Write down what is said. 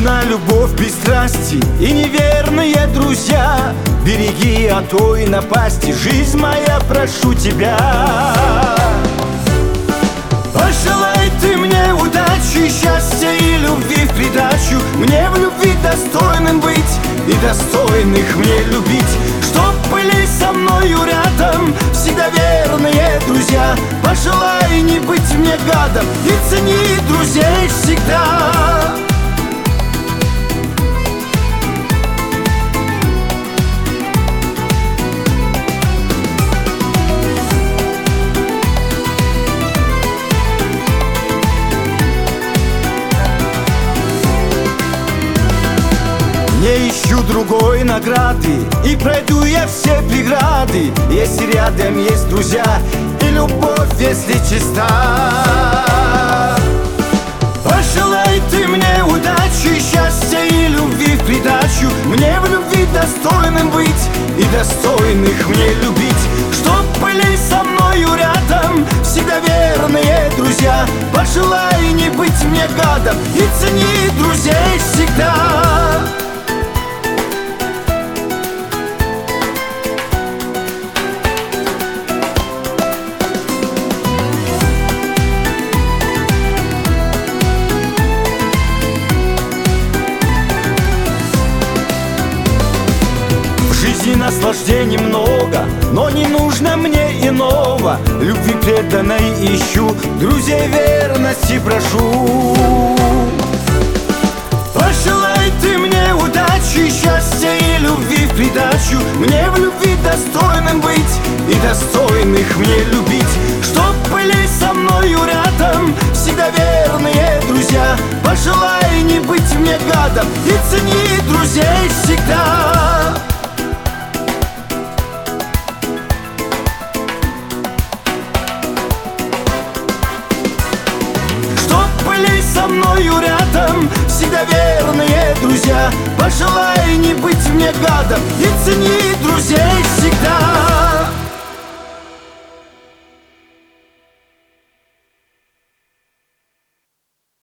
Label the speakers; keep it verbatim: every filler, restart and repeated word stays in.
Speaker 1: нужна любовь без страсти и неверные друзья. Береги от той напасти, жизнь моя, прошу тебя. Пожелай ты мне удачи, счастья и любви в придачу. Мне в любви достойным быть и достойных мне любить. Чтоб были со мною рядом всегда верные друзья. Пожелай не быть мне гадом и цени друзей всегда. Не ищу другой награды и пройду я все преграды, если рядом есть друзья и любовь, если чиста. Пожелай ты мне удачи, счастья и любви в придачу. Мне в любви достойным быть и достойных мне любить. Чтоб были со мною рядом всегда верные друзья. Пожелай не быть мне гадом и цени друзей всегда. Наслаждений много, но не нужно мне иного. Любви преданной ищу, друзей верности прошу. Пожелай ты мне удачи, счастья и любви в придачу. Мне в любви достойным быть и достойных мне любить. Чтоб были со мною рядом всегда верные друзья. Пожелай не быть мне гадом и цени друзей всегда. Со мною рядом всегда верные друзья. Пожелай не быть мне гадом и цени друзей всегда.